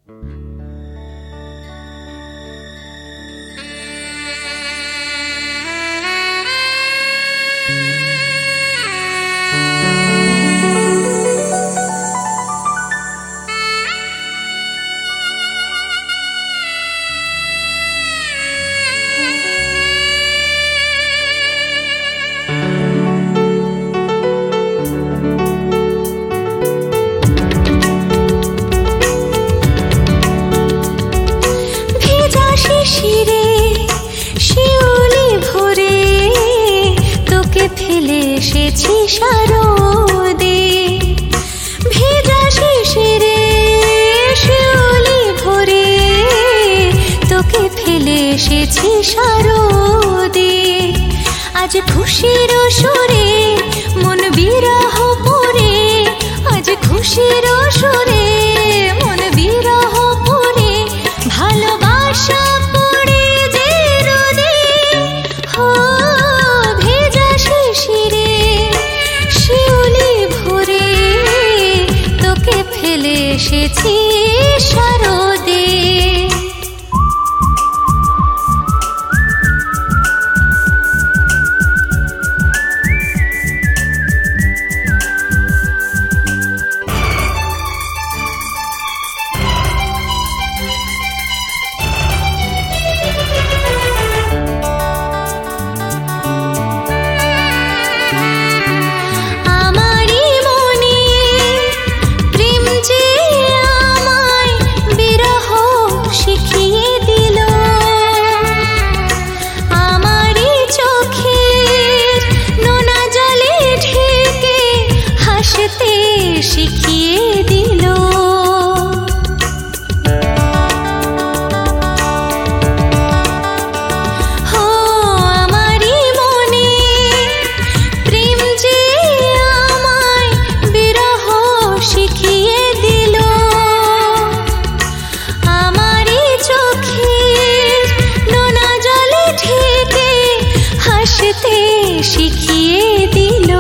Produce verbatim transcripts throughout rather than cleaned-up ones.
শিশিরে শিউলি ভরে তোকে ফেলে এসেছি শারদে। ভেজা শিশিরে শিউলি ভরে তোকে ফেলে এসেছি শারদে। আজ খুশির সুরে মন বিরহ পরে, আজ খুশির সুরে মন বিরহ পরে, ভালোবাসা পড়ে যে রোদে। হো ভেজা শিশিরে শিউলি ভরে তোকে ফেলে এসেছি শারদে। শিখিয়ে দিল হো আমারই মনে প্রেম যে আমায় বিরহ শিখিয়ে দিল। আমারই চোখের নোনা জলে ঢেকে হাসতে শিখিয়ে দিল।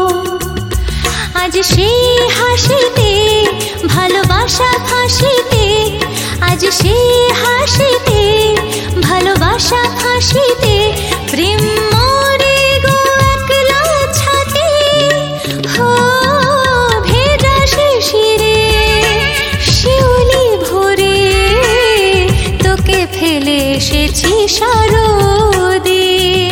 আজ সেই হাসিতে ভালোবাসা ফাঁসিতে, আজ সেই হাসিতে ভালোবাসা ফাঁসিতে, প্রেম মরে গো একলা ছাতে। হো ভেজা শিশিরে শিউলি ভরে তোকে ফেলে এসেছি শারদে।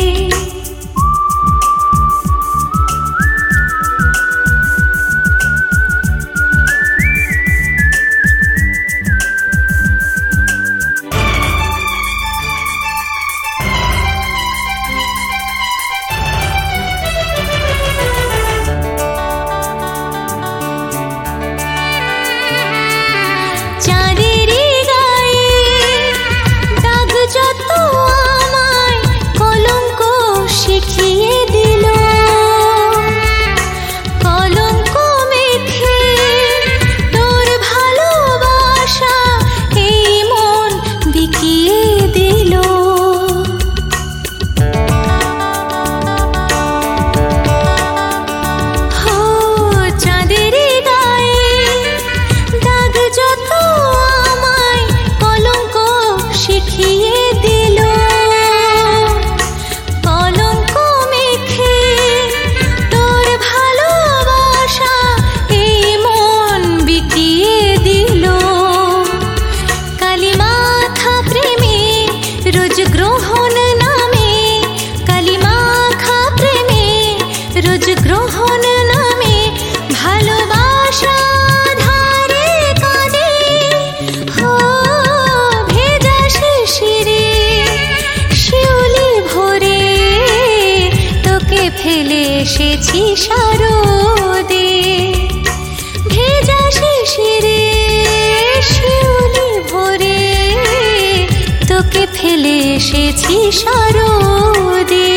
ফেলে এসেছি শারদে। ভেজা শিশিরে শিউলি ভরে তোকে ফেলে এসেছি শারদে,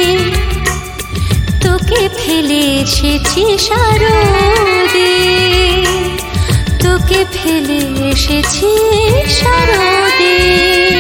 তোকে ফেলে এসেছি শারদে, তোকে ফেলে এসেছি শারদে।